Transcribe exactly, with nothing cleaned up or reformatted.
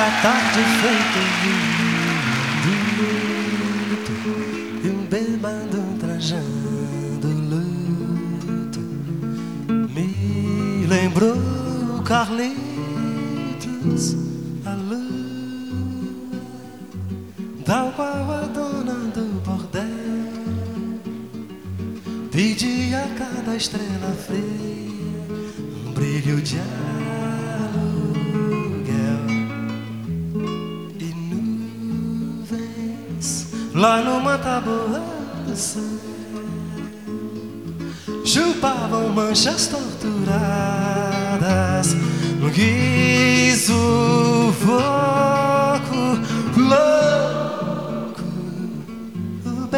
tarde feito luto, e um bêbado trajando luto me lembrou Carlitos, a lua, tal qual a dona do bordel pedia a cada estrela fria um brilho de aluguel. E nuvens lá numa tábua do céu chupavam manchas torturadas no guiso foco.